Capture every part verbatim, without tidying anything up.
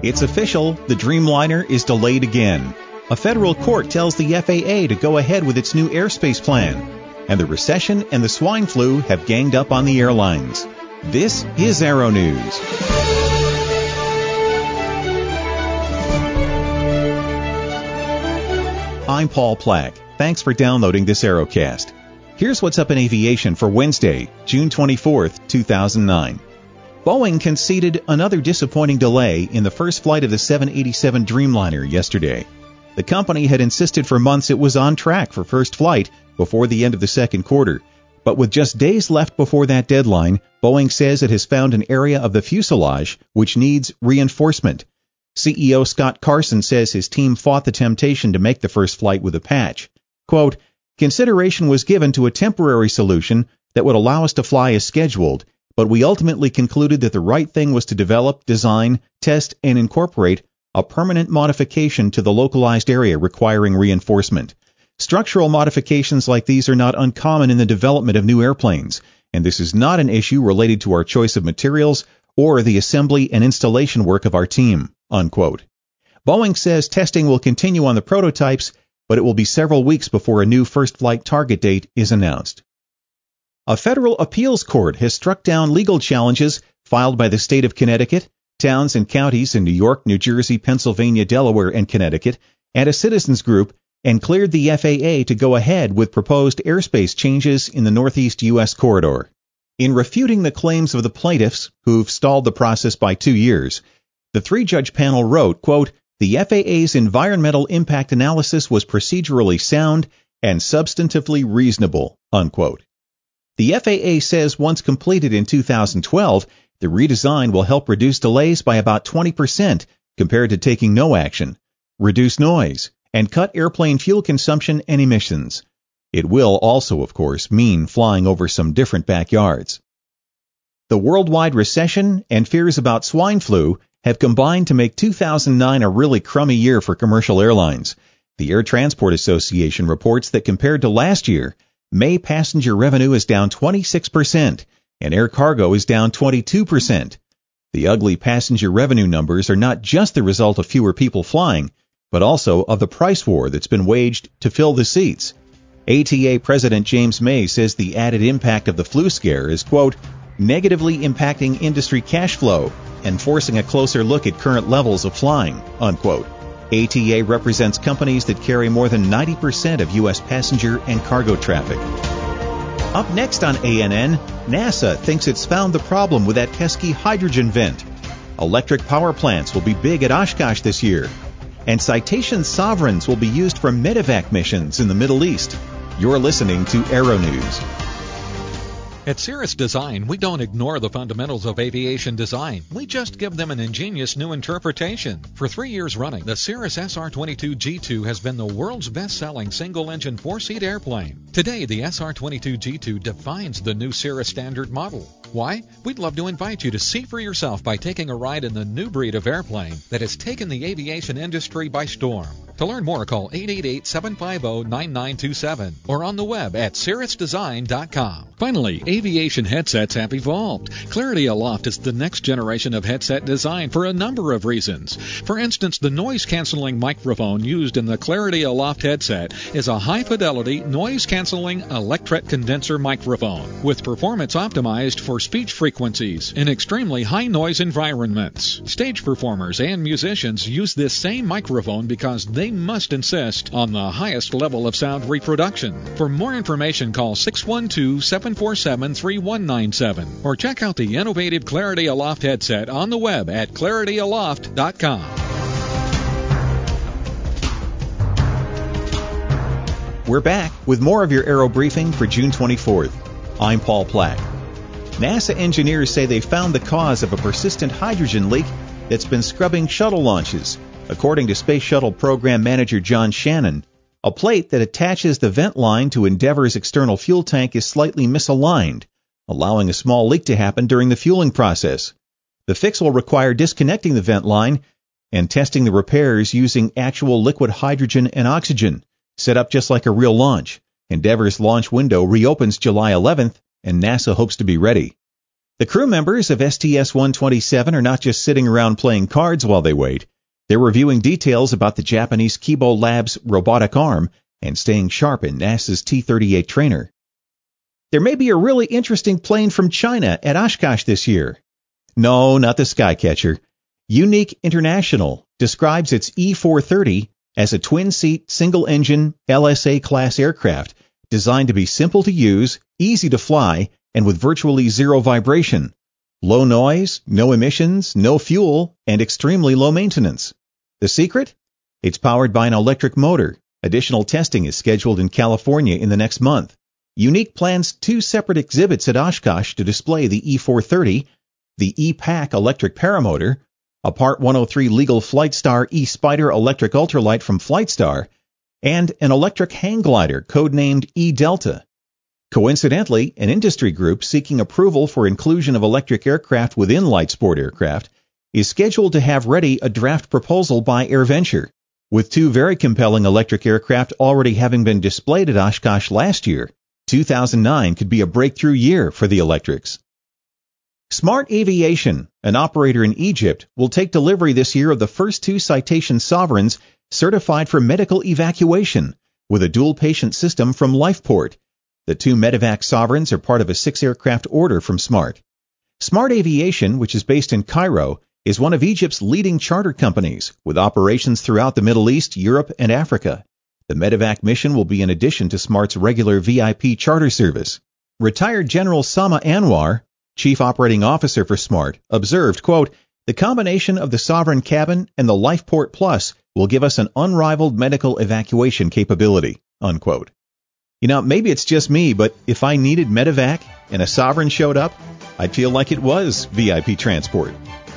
It's official, the Dreamliner is delayed again. A federal court tells the F A A to go ahead with its new airspace plan. And the recession and the swine flu have ganged up on the airlines. This is Aero News. I'm Paul Plack. Thanks for downloading this Aerocast. Here's what's up in aviation for Wednesday, June twenty-fourth, two thousand nine. Boeing conceded another disappointing delay in the first flight of the seven eighty-seven Dreamliner yesterday. The company had insisted for months it was on track for first flight before the end of the second quarter. But with just days left before that deadline, Boeing says it has found an area of the fuselage which needs reinforcement. C E O Scott Carson says his team fought the temptation to make the first flight with a patch. Quote, "Consideration was given to a temporary solution that would allow us to fly as scheduled, but we ultimately concluded that the right thing was to develop, design, test, and incorporate a permanent modification to the localized area requiring reinforcement. Structural modifications like these are not uncommon in the development of new airplanes, and this is not an issue related to our choice of materials or the assembly and installation work of our team." Unquote. Boeing says testing will continue on the prototypes, but it will be several weeks before a new first flight target date is announced. A federal appeals court has struck down legal challenges filed by the state of Connecticut, towns and counties in New York, New Jersey, Pennsylvania, Delaware, and Connecticut, and a citizens group, and cleared the F A A to go ahead with proposed airspace changes in the Northeast U S corridor. In refuting the claims of the plaintiffs, who've stalled the process by two years, the three-judge panel wrote, quote, "The F A A's environmental impact analysis was procedurally sound and substantively reasonable," unquote. The F A A says once completed in two thousand twelve, the redesign will help reduce delays by about twenty percent compared to taking no action, reduce noise, and cut airplane fuel consumption and emissions. It will also, of course, mean flying over some different backyards. The worldwide recession and fears about swine flu have combined to make two thousand nine a really crummy year for commercial airlines. The Air Transport Association reports that compared to last year, May passenger revenue is down twenty-six percent, and air cargo is down twenty-two percent. The ugly passenger revenue numbers are not just the result of fewer people flying, but also of the price war that's been waged to fill the seats. A T A President James May says the added impact of the flu scare is, quote, "negatively impacting industry cash flow and forcing a closer look at current levels of flying," unquote. A T A represents companies that carry more than ninety percent of U S passenger and cargo traffic. Up next on A N N, NASA thinks it's found the problem with that pesky hydrogen vent. Electric power plants will be big at Oshkosh this year. And Citation Sovereigns will be used for medevac missions in the Middle East. You're listening to Aero News. At Cirrus Design, we don't ignore the fundamentals of aviation design. We just give them an ingenious new interpretation. For three years running, the Cirrus S R twenty-two G two has been the world's best-selling single-engine four-seat airplane. Today, the S R twenty-two G two defines the new Cirrus Standard model. Why? We'd love to invite you to see for yourself by taking a ride in the new breed of airplane that has taken the aviation industry by storm. To learn more, call eight eight eight, seven five zero, nine nine two seven or on the web at cirrus design dot com. Finally, aviation headsets have evolved. Clarity Aloft is the next generation of headset design for a number of reasons. For instance, the noise-canceling microphone used in the Clarity Aloft headset is a high-fidelity, noise-canceling electret condenser microphone with performance optimized for speech frequencies in extremely high-noise environments. Stage performers and musicians use this same microphone because they must insist on the highest level of sound reproduction. For more information, call six one two, seven four seven, three one nine seven or check out the innovative Clarity Aloft headset on the web at clarity aloft dot com. We're back with more of your Aero Briefing for June twenty-fourth. I'm Paul Plack. NASA engineers say they found the cause of a persistent hydrogen leak that's been scrubbing shuttle launches. According to Space Shuttle Program Manager John Shannon, a plate that attaches the vent line to Endeavour's external fuel tank is slightly misaligned, allowing a small leak to happen during the fueling process. The fix will require disconnecting the vent line and testing the repairs using actual liquid hydrogen and oxygen, set up just like a real launch. Endeavour's launch window reopens July eleventh, and NASA hopes to be ready. The crew members of S T S one twenty-seven are not just sitting around playing cards while they wait. They're reviewing details about the Japanese Kibo Labs robotic arm and staying sharp in NASA's T thirty-eight trainer. There may be a really interesting plane from China at Oshkosh this year. No, not the Skycatcher. Unique International describes its E four thirty as a twin-seat, single-engine L S A-class aircraft designed to be simple to use, easy to fly, and with virtually zero vibration, low noise, no emissions, no fuel, and extremely low maintenance. The secret? It's powered by an electric motor. Additional testing is scheduled in California in the next month. Unique plans two separate exhibits at Oshkosh to display the E four thirty, the E-Pack electric paramotor, a Part one oh three legal Flightstar E-Spider electric ultralight from Flightstar, and an electric hang glider codenamed E-Delta. Coincidentally, an industry group seeking approval for inclusion of electric aircraft within light sport aircraft is scheduled to have ready a draft proposal by AirVenture. With two very compelling electric aircraft already having been displayed at Oshkosh last year, two thousand nine could be a breakthrough year for the electrics. Smart Aviation, an operator in Egypt, will take delivery this year of the first two Citation Sovereigns certified for medical evacuation with a dual-patient system from LifePort. The two Medevac Sovereigns are part of a six-aircraft order from Smart. Smart Aviation, which is based in Cairo, is one of Egypt's leading charter companies, with operations throughout the Middle East, Europe, and Africa. The Medevac mission will be in addition to Smart's regular V I P charter service. Retired General Sama Anwar, Chief Operating Officer for Smart, observed, quote, "The combination of the Sovereign cabin and the LifePort Plus will give us an unrivaled medical evacuation capability," unquote. You know, maybe it's just me, but if I needed Medevac and a Sovereign showed up, I'd feel like it was V I P transport.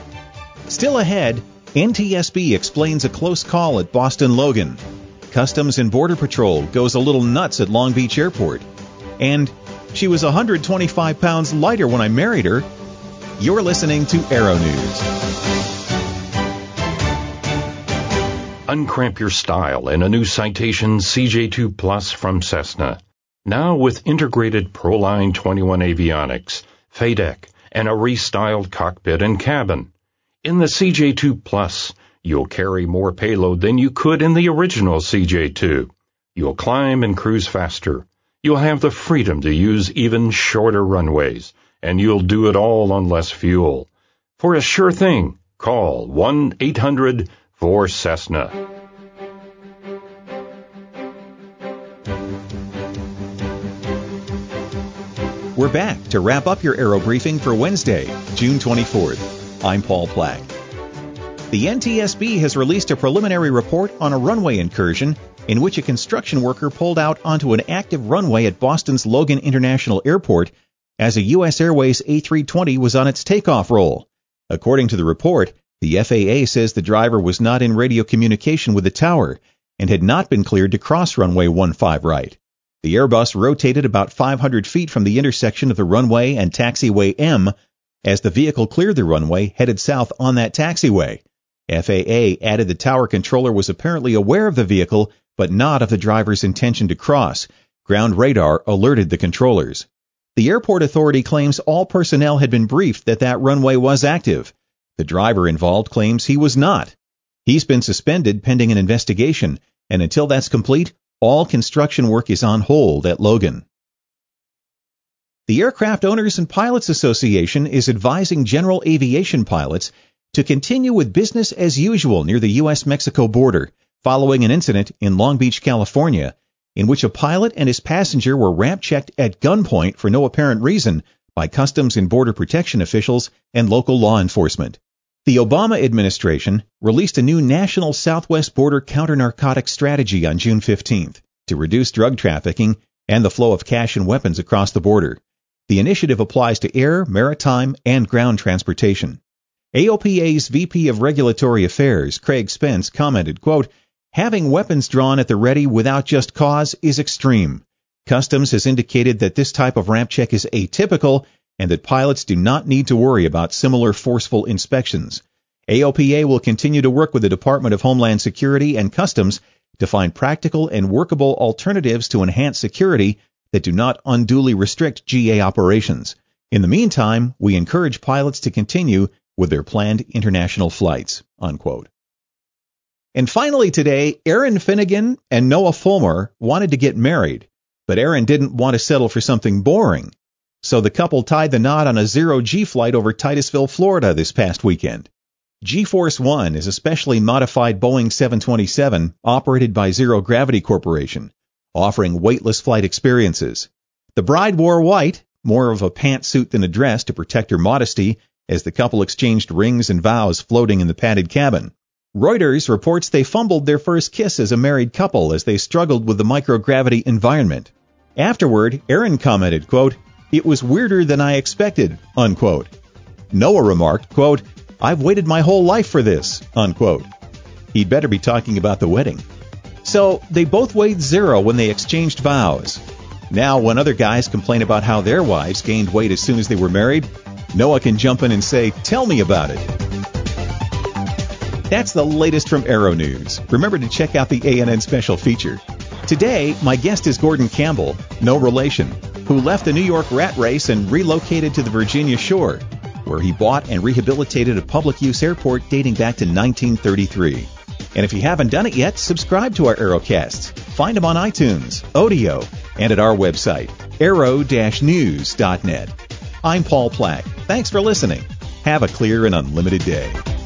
Still ahead, N T S B explains a close call at Boston Logan. Customs and Border Patrol goes a little nuts at Long Beach Airport. And she was one hundred twenty-five pounds lighter when I married her. You're listening to Aero News. Uncramp your style in a new Citation C J two Plus from Cessna. Now with integrated Proline twenty-one avionics, F A D E C, and a restyled cockpit and cabin. In the C J two Plus, you'll carry more payload than you could in the original C J two. You'll climb and cruise faster. You'll have the freedom to use even shorter runways, and you'll do it all on less fuel. For a sure thing, call one eight hundred four Cessna. We're back to wrap up your Aero Briefing for Wednesday, June twenty-fourth. I'm Paul Plack. The N T S B has released a preliminary report on a runway incursion in which a construction worker pulled out onto an active runway at Boston's Logan International Airport as a U S Airways A three twenty was on its takeoff roll. According to the report, the F A A says the driver was not in radio communication with the tower and had not been cleared to cross runway one five right. The Airbus rotated about five hundred feet from the intersection of the runway and taxiway M as the vehicle cleared the runway headed south on that taxiway. F A A added the tower controller was apparently aware of the vehicle but not of the driver's intention to cross. Ground radar alerted the controllers. The airport authority claims all personnel had been briefed that that runway was active. The driver involved claims he was not. He's been suspended pending an investigation, and until that's complete, all construction work is on hold at Logan. The Aircraft Owners and Pilots Association is advising general aviation pilots to continue with business as usual near the U S Mexico border, following an incident in Long Beach, California, in which a pilot and his passenger were ramp-checked at gunpoint for no apparent reason by Customs and Border Protection officials and local law enforcement. The Obama administration released a new national Southwest border counter-narcotics strategy on June fifteenth to reduce drug trafficking and the flow of cash and weapons across the border. The initiative applies to air, maritime, and ground transportation. A O P A's V P of Regulatory Affairs, Craig Spence, commented, quote, "Having weapons drawn at the ready without just cause is extreme. Customs has indicated that this type of ramp check is atypical and that pilots do not need to worry about similar forceful inspections. A O P A will continue to work with the Department of Homeland Security and Customs to find practical and workable alternatives to enhance security that do not unduly restrict G A operations. In the meantime, we encourage pilots to continue with their planned international flights, unquote. And finally today, Erin Finnegan and Noah Fulmer wanted to get married, but Erin didn't want to settle for something boring. So the couple tied the knot on a zero-G flight over Titusville, Florida this past weekend. G-Force One is a specially modified Boeing seven twenty-seven operated by Zero Gravity Corporation, offering weightless flight experiences. The bride wore white, more of a pantsuit than a dress to protect her modesty, as the couple exchanged rings and vows floating in the padded cabin. Reuters reports they fumbled their first kiss as a married couple as they struggled with the microgravity environment. Afterward, Erin commented, quote, "It was weirder than I expected," unquote. Noah remarked, quote, "I've waited my whole life for this," unquote. He'd better be talking about the wedding. So they both weighed zero when they exchanged vows. Now, when other guys complain about how their wives gained weight as soon as they were married, Noah can jump in and say, "Tell me about it." That's the latest from Aero News. Remember to check out the A N N special feature. Today, my guest is Gordon Campbell, no relation, who left the New York rat race and relocated to the Virginia shore, where he bought and rehabilitated a public-use airport dating back to nineteen thirty-three. And if you haven't done it yet, subscribe to our Aerocasts. Find them on iTunes, Odeo, and at our website, aero dash news dot net. I'm Paul Plack. Thanks for listening. Have a clear and unlimited day.